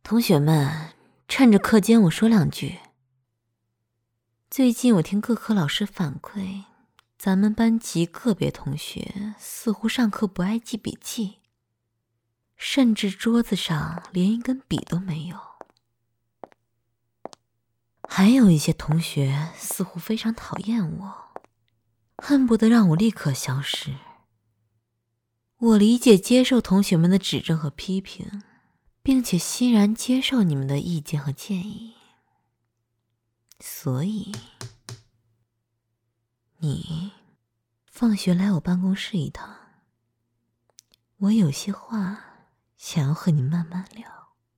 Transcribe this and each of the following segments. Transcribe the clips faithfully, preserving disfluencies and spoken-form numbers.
同学们，趁着课间我说两句。最近我听各科老师反馈，咱们班级个别同学似乎上课不爱记笔记，甚至桌子上连一根笔都没有。还有一些同学似乎非常讨厌我，恨不得让我立刻消失。我理解接受同学们的指正和批评，并且欣然接受你们的意见和建议。所以，你放学来我办公室一趟，我有些话想要和你慢慢聊。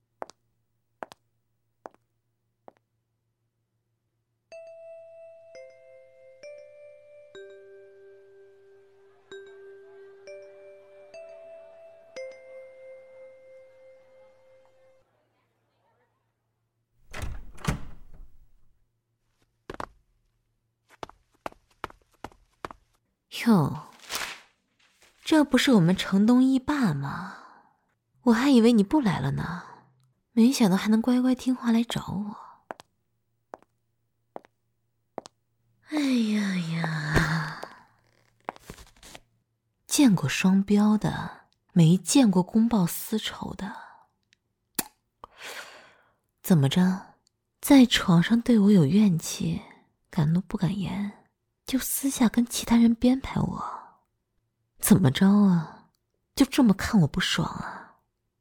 哟，这不是我们城东一霸吗？我还以为你不来了呢，没想到还能乖乖听话来找我。哎呀呀，见过双标的，没见过公报私仇的。怎么着，在床上对我有怨气，敢怒不敢言，就私下跟其他人编排我？怎么着啊？就这么看我不爽啊？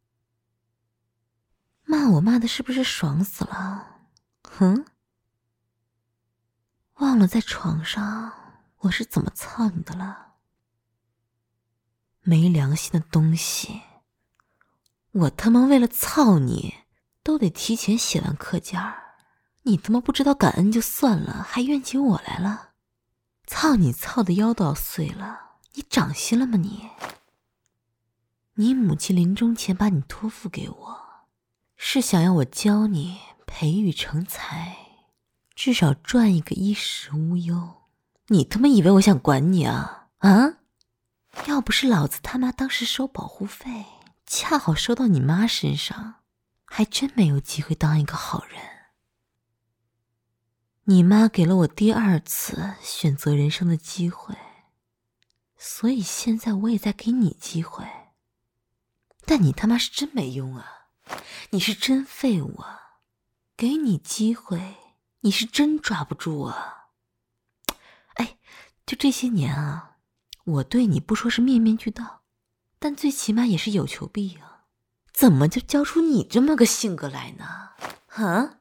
骂我骂的是不是爽死了？哼，忘了在床上我是怎么操你的了？没良心的东西，我他妈为了操你都得提前写完课件儿，你他妈不知道感恩就算了，还怨起我来了。操你操的腰都要碎了，你长心了吗你？你母亲临终前把你托付给我，是想要我教你培育成才，至少赚一个衣食无忧。你他妈以为我想管你啊？啊？要不是老子他妈当时收保护费，恰好收到你妈身上，还真没有机会当一个好人。你妈给了我第二次选择人生的机会，所以现在我也在给你机会。但你他妈是真没用啊，你是真废物啊，给你机会你是真抓不住啊。哎，就这些年啊，我对你不说是面面俱到，但最起码也是有求必应，怎么就教出你这么个性格来呢？啊？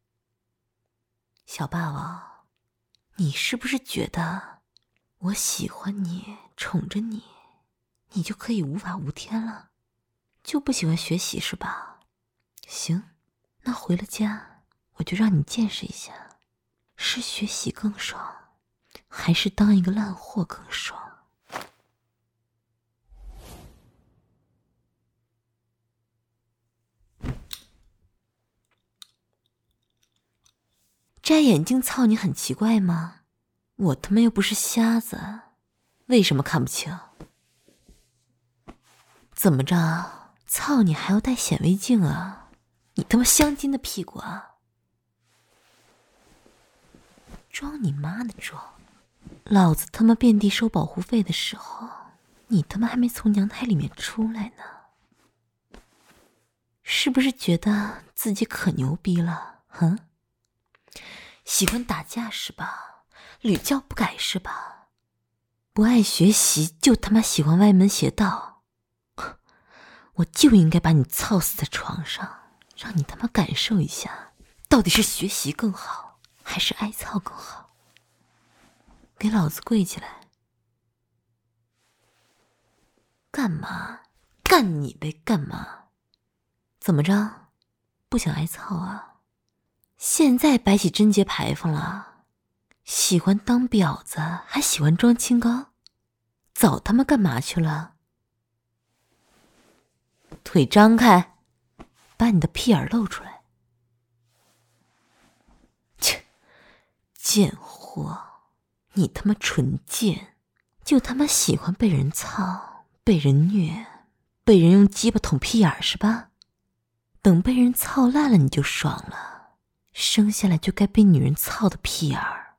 小霸王，你是不是觉得我喜欢你，宠着你，你就可以无法无天了？就不喜欢学习是吧？行，那回了家我就让你见识一下，是学习更爽，还是当一个烂货更爽？摘眼镜操你很奇怪吗？我他妈又不是瞎子，为什么看不清？怎么着，操你还要戴显微镜啊？你他妈镶金的屁股啊！装你妈的装！老子他妈遍地收保护费的时候，你他妈还没从娘胎里面出来呢。是不是觉得自己可牛逼了？哼！喜欢打架是吧？屡教不改是吧？不爱学习就他妈喜欢歪门邪道，我就应该把你操死在床上，让你他妈感受一下，到底是学习更好，还是挨操更好。给老子跪起来！干嘛？干你呗，干嘛？怎么着？不想挨操啊？现在摆起贞节牌坊了？喜欢当婊子，还喜欢装清高，早他妈干嘛去了？腿张开，把你的屁眼露出来！切，贱货，你他妈纯贱，就他妈喜欢被人操，被人虐，被人用鸡巴捅屁眼是吧？ 等被人操烂了你就爽了，生下来就该被女人操的屁眼儿。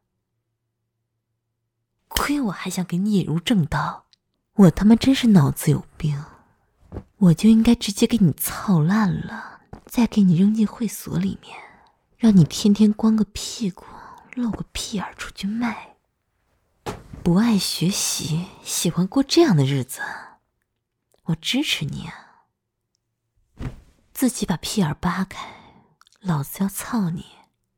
亏我还想给你引入正道，我他妈真是脑子有病，我就应该直接给你操烂了，再给你扔进会所里面，让你天天光个屁股露个屁眼出去卖。不爱学习，喜欢过这样的日子，我支持你啊！自己把屁眼扒开，老子要操你！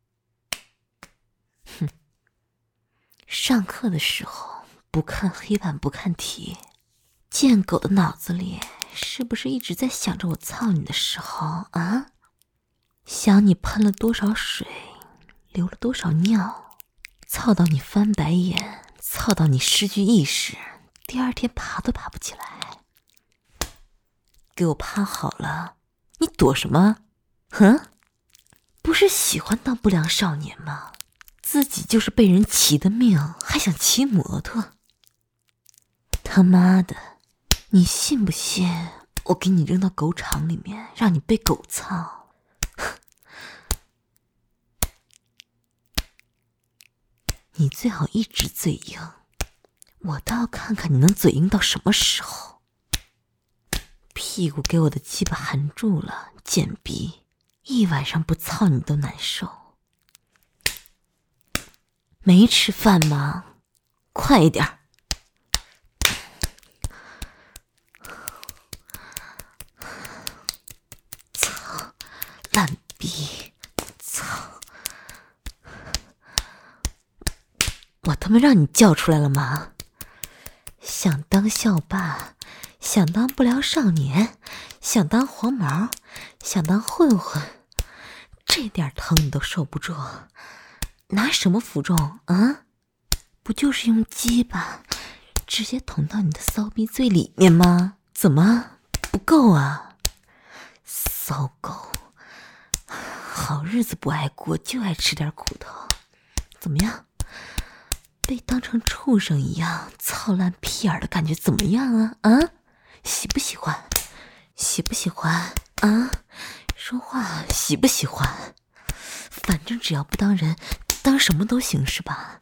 哼！上课的时候不看黑板不看题，贱狗的脑子里是不是一直在想着我操你的时候啊？想你喷了多少水，流了多少尿，操到你翻白眼，操到你失去意识，第二天爬都爬不起来。给我趴好了，你躲什么？哼，不是喜欢当不良少年吗？自己就是被人骑的命，还想骑摩托？他妈的，你信不信我给你扔到狗场里面，让你被狗操？你最好一直嘴硬，我倒要看看你能嘴硬到什么时候。屁股给我的鸡巴含住了，贱逼，一晚上不操你都难受。没吃饭吗？快一点！操，烂逼！操！我他妈让你叫出来了吗？想当校霸，想当不良少年，想当黄毛，想当混混，这点疼你都受不住，拿什么服众啊？不就是用鸡巴直接捅到你的骚逼最里面吗？怎么不够啊？骚狗，好日子不爱过，就爱吃点苦头。怎么样？被当成畜生一样操烂屁眼的感觉怎么样啊？啊，喜不喜欢？喜不喜欢啊？说话喜不喜欢？反正只要不当人，当什么都行是吧？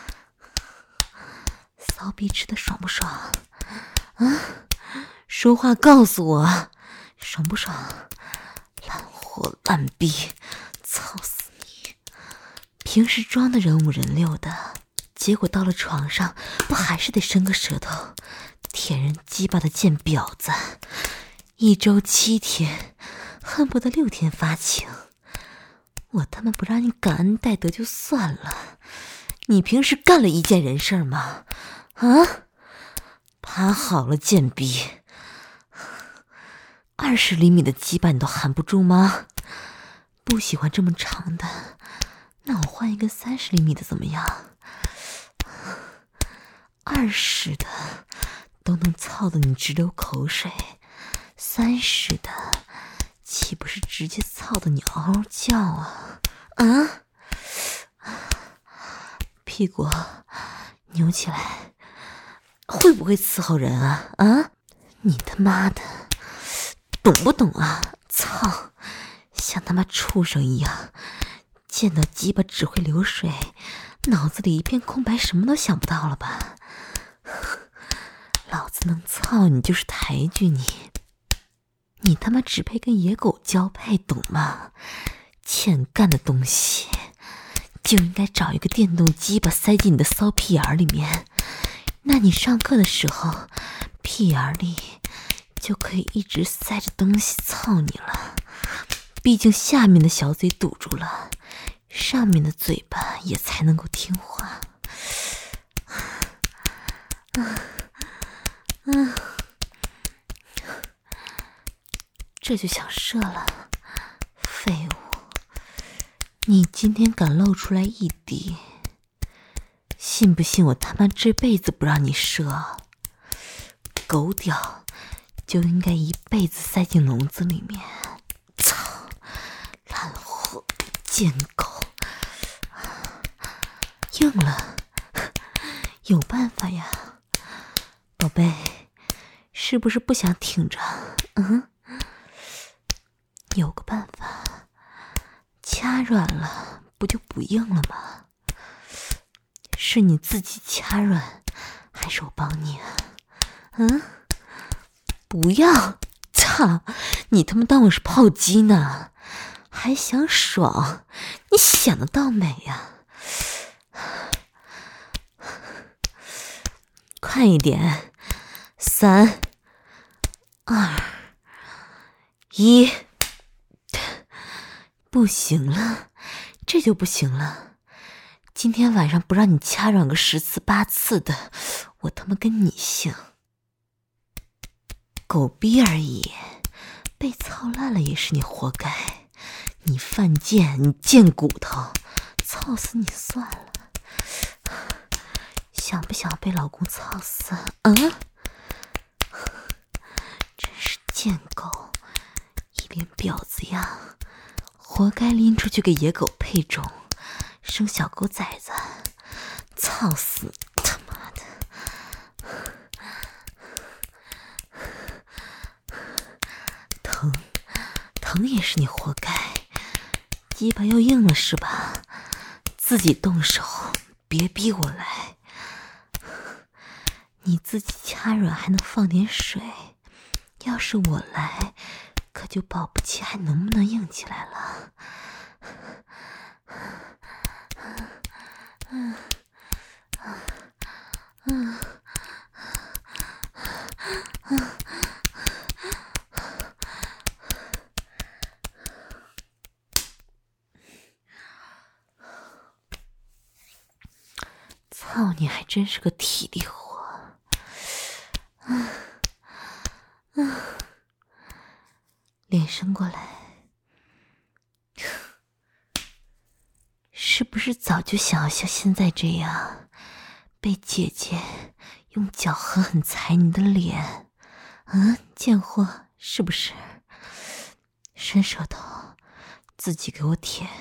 骚逼吃的爽不爽啊？说话告诉我，爽不爽？烂货烂逼，操死你！平时装的人五人六的，结果到了床上不还是得伸个舌头舔人鸡巴的贱婊子，一周七天恨不得六天发情。我他妈不让你感恩戴德就算了，你平时干了一件人事吗？啊，趴好了贱逼，二十厘米的鸡巴你都含不住吗？不喜欢这么长的，那我换一个三十厘米的怎么样？二十的都能操得你直流口水，三十的岂不是直接操得你嗷嗷叫啊？啊！屁股扭起来，会不会伺候人啊？啊！你他妈的懂不懂啊？操！像他妈畜生一样，见到鸡巴只会流水，脑子里一片空白，什么都想不到了吧？老子能操你就是抬举你，你他妈只配跟野狗交配，懂吗？欠干的东西，就应该找一个电动鸡巴塞进你的骚屁眼里面，那你上课的时候，屁眼里就可以一直塞着东西操你了。毕竟下面的小嘴堵住了，上面的嘴巴也才能够听话。嗯嗯，这就想射了，废物！你今天敢露出来一滴，信不信我他妈这辈子不让你射？狗屌就应该一辈子塞进笼子里面。操，烂货贱狗，硬了，有办法呀，宝贝，是不是不想挺着？嗯， 有个办法，掐软了不就不硬了吗？是你自己掐软，还是我帮你啊？嗯？不要！操！你他妈当我是炮击呢？还想爽？你想得到没呀？快一点！三、二、一，不行了，这就不行了。今天晚上不让你掐软个十次八次的，我他妈跟你姓！狗逼而已，被操烂了也是你活该。你犯贱，你贱骨头，操死你算了。想不想被老公操死？嗯？真是贱狗，一脸婊子样，活该拎出去给野狗配种，生小狗崽子，操死他妈的！疼，疼也是你活该，鸡巴又硬了是吧？自己动手，别逼我来。你自己掐软还能放点水，要是我来，可就保不齐还能不能硬起来了。嗯嗯嗯操你还真是个体力活。嗯嗯，脸伸过来，是不是早就想要像现在这样，被姐姐用脚狠狠踩你的脸？嗯，贱货，是不是？伸舌头，自己给我舔。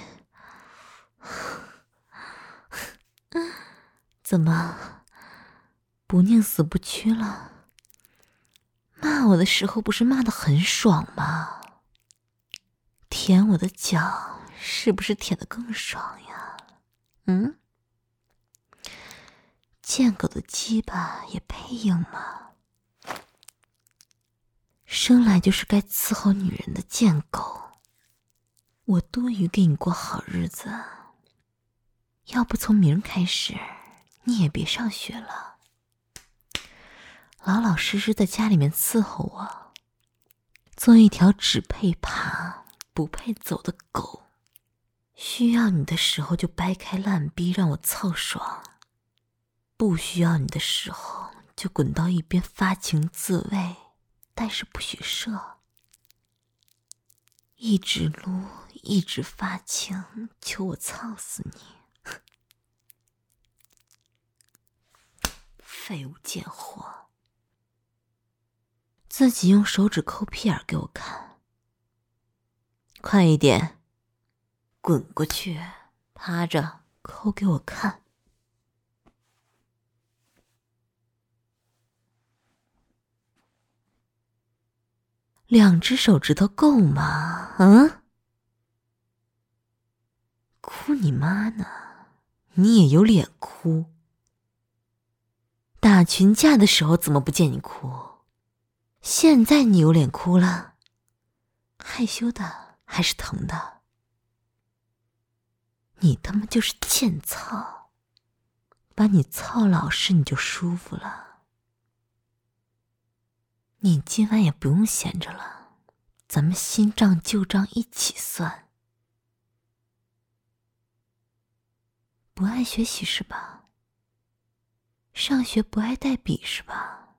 怎么，不宁死不屈了？骂我的时候不是骂得很爽吗？舔我的脚是不是舔得更爽呀？嗯？贱狗的鸡巴也配硬吗？生来就是该伺候女人的贱狗，我多余给你过好日子。要不从明儿开始，你也别上学了，老老实实在家里面伺候我，做一条只配爬不配走的狗。需要你的时候就掰开烂逼让我操爽，不需要你的时候就滚到一边发情自慰，但是不许射。一直撸一直发情，求我操死你！废物贱货，自己用手指抠屁眼给我看。快一点，滚过去，趴着抠给我看。两只手指头够吗？嗯？哭你妈呢？你也有脸哭？打群架的时候怎么不见你哭？现在你有脸哭了？害羞的还是疼的？你他妈就是欠操，把你操老实你就舒服了。你今晚也不用闲着了，咱们新账旧账一起算。不爱学习是吧？上学不爱带笔是吧？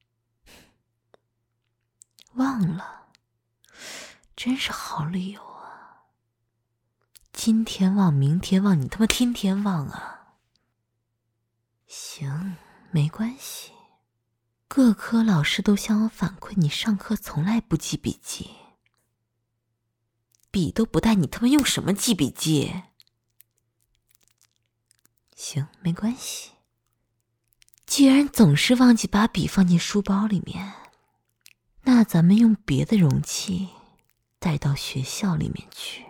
忘了，真是好理由啊！今天忘，明天忘，你他妈天天忘啊！行，没关系。各科老师都向我反馈，你上课从来不记笔记，笔都不带，你他妈用什么记笔记？行，没关系。既然总是忘记把笔放进书包里面，那咱们用别的容器带到学校里面去。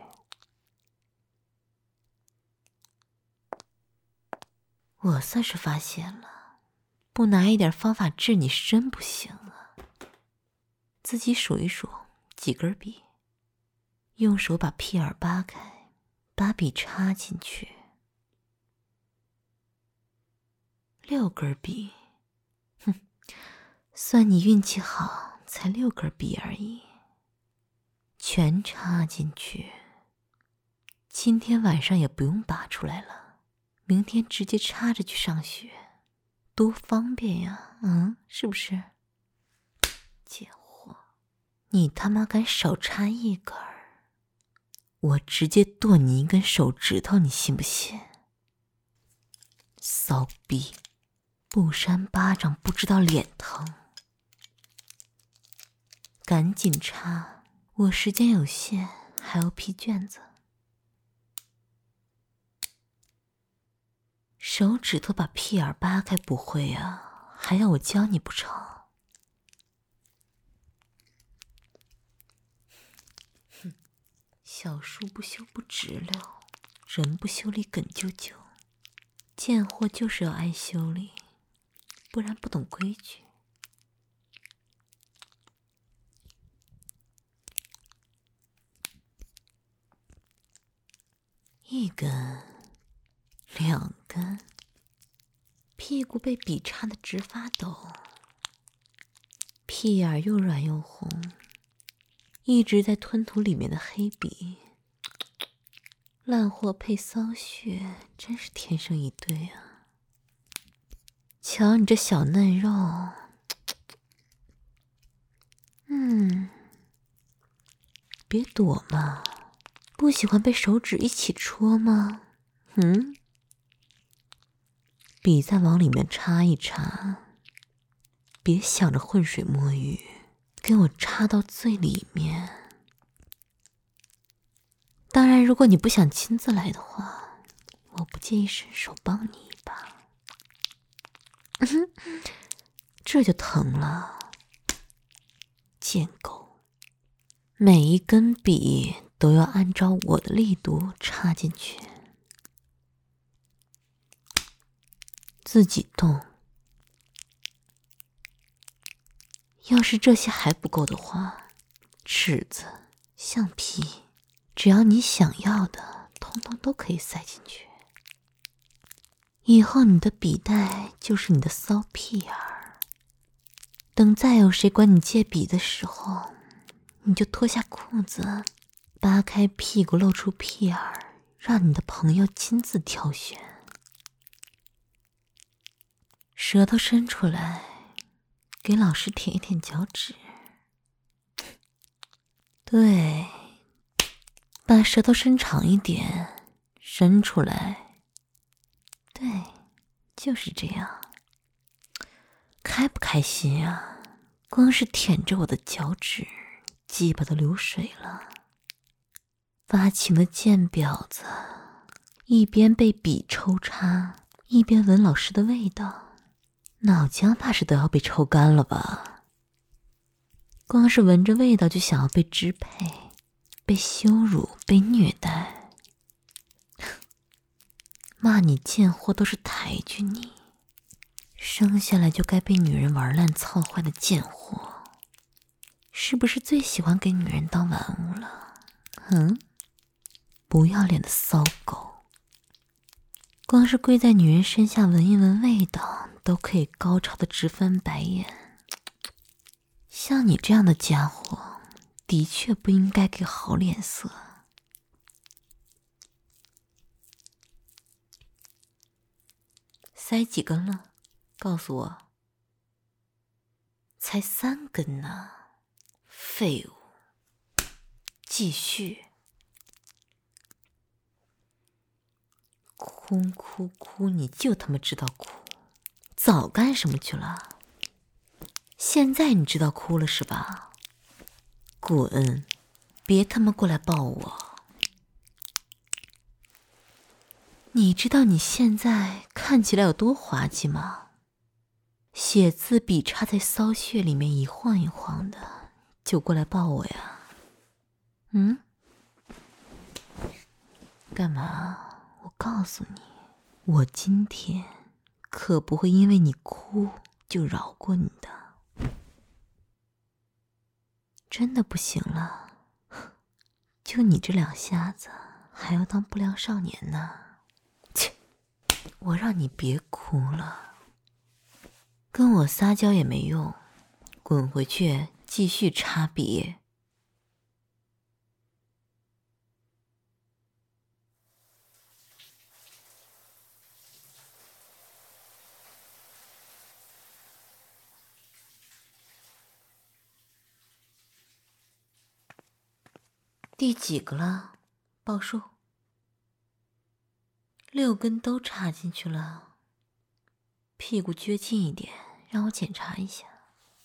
我算是发现了，不拿一点方法治你是真不行啊。自己数一数几根笔，用手把屁眼扒开，把笔插进去。六根笔，哼，算你运气好，才六根笔而已。全插进去，今天晚上也不用拔出来了，明天直接插着去上学，多方便呀，嗯，是不是？贱货，你他妈敢少插一根儿，我直接剁你一根手指头，你信不信？骚逼，不扇巴掌不知道脸疼。赶紧插，我时间有限，还要批卷子。手指头把屁眼扒开不会啊，还要我教你不成？哼，小树不修不直溜，人不修理梗啾啾。贱货就是要挨修理，不然不懂规矩。一根，两根，屁股被笔插得直发抖，屁眼又软又红，一直在吞吐里面的黑笔。烂货配骚穴，真是天生一对啊！瞧你这小嫩肉，嗯，别躲嘛，不喜欢被手指一起戳吗？嗯，笔再往里面插一插，别想着浑水摸鱼，给我插到最里面。当然，如果你不想亲自来的话，我不介意伸手帮你一把。嗯哼，这就疼了，贱狗！每一根笔都要按照我的力度插进去，自己动。要是这些还不够的话，尺子、橡皮，只要你想要的，通通都可以塞进去。以后你的笔袋就是你的骚屁眼儿。等再有谁管你借笔的时候，你就脱下裤子，扒开屁股露出屁眼儿，让你的朋友亲自挑选。舌头伸出来，给老师舔一舔脚趾。对，把舌头伸长一点，伸出来。对，就是这样。开不开心啊？光是舔着我的脚趾，鸡巴都流水了。发情的贱婊子，一边被笔抽插，一边闻老师的味道，脑浆怕是都要被抽干了吧？光是闻着味道就想要被支配，被羞辱，被虐待。骂你贱货都是抬举你，生下来就该被女人玩烂操坏的贱货，是不是最喜欢给女人当玩物了？嗯，不要脸的骚狗，光是跪在女人身下闻一闻味道，都可以高潮的直翻白眼。像你这样的家伙，的确不应该给好脸色。塞几根了？告诉我。才三根呢，废物。继续。哭哭哭，你就他妈知道哭，早干什么去了？现在你知道哭了是吧？滚，别他妈过来抱我。你知道你现在看起来有多滑稽吗？写字笔插在骚穴里面一晃一晃的，就过来抱我呀？ 嗯？干嘛？我告诉你，我今天可不会因为你哭就饶过你的。真的不行了，就你这两下子，还要当不良少年呢？切！我让你别哭了，跟我撒娇也没用，滚回去继续插笔。第几个了？报数。六根都插进去了，屁股撅近一点，让我检查一下。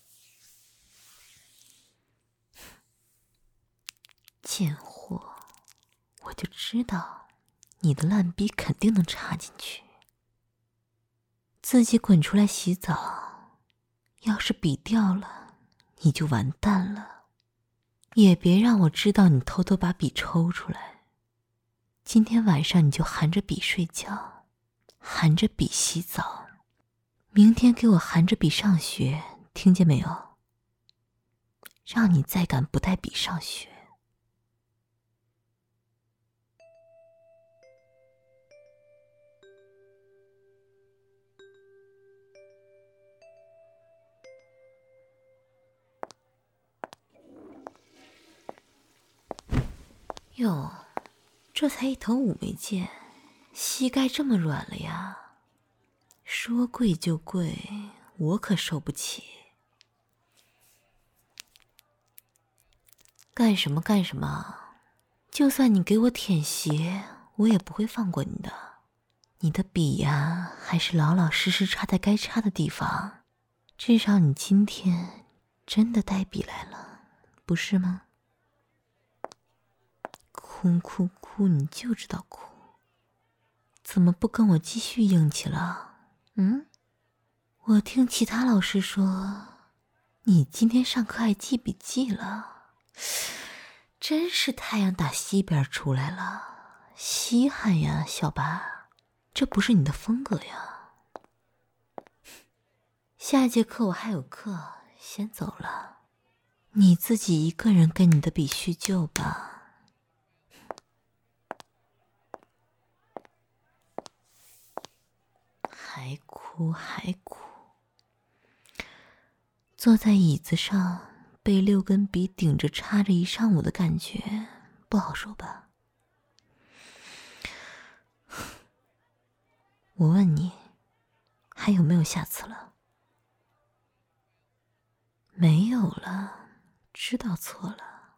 贱货，我就知道你的烂逼肯定能插进去。自己滚出来洗澡，要是笔掉了，你就完蛋了。也别让我知道你偷偷把笔抽出来。今天晚上你就含着笔睡觉，含着笔洗澡，明天给我含着笔上学，听见没有？让你再敢不带笔上学。哟，这才一头五没见，膝盖这么软了呀？说贵就贵，我可受不起。干什么干什么？就算你给我舔鞋，我也不会放过你的。你的笔呀，还是老老实实插在该插的地方。至少你今天真的带笔来了，不是吗？哭哭哭，你就知道哭。怎么不跟我继续硬气了？嗯？我听其他老师说，你今天上课还记笔记了，真是太阳打西边出来了，稀罕呀，小八，这不是你的风格呀。下节课我还有课，先走了，你自己一个人跟你的笔叙旧吧。还哭还哭，坐在椅子上被六根笔顶着插着一上午的感觉不好受吧？我问你，还有没有下次了？没有了，知道错了。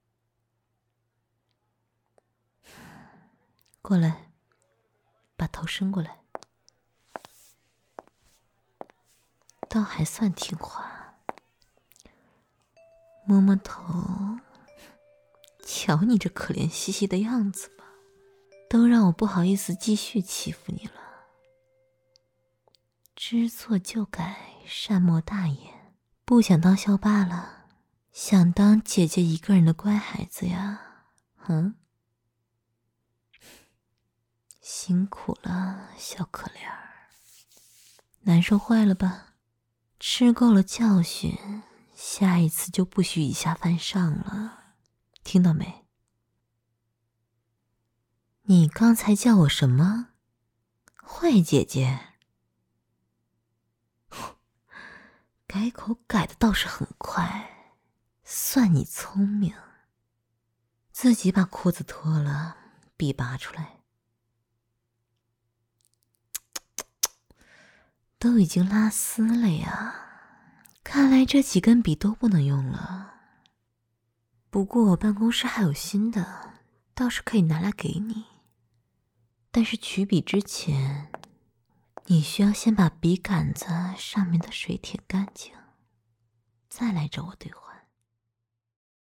过来，把头伸过来。倒还算听话，摸摸头。瞧你这可怜兮兮的样子吧，都让我不好意思继续欺负你了。知错就改，善莫大焉。不想当校霸了，想当姐姐一个人的乖孩子呀？嗯？辛苦了，小可怜儿。难受坏了吧？吃够了教训，下一次就不许以下犯上了，听到没？你刚才叫我什么？坏姐姐？改口改的倒是很快，算你聪明。自己把裤子脱了，笔拔出来。都已经拉丝了呀，看来这几根笔都不能用了。不过我办公室还有新的，倒是可以拿来给你。但是取笔之前，你需要先把笔杆子上面的水舔干净，再来找我对话。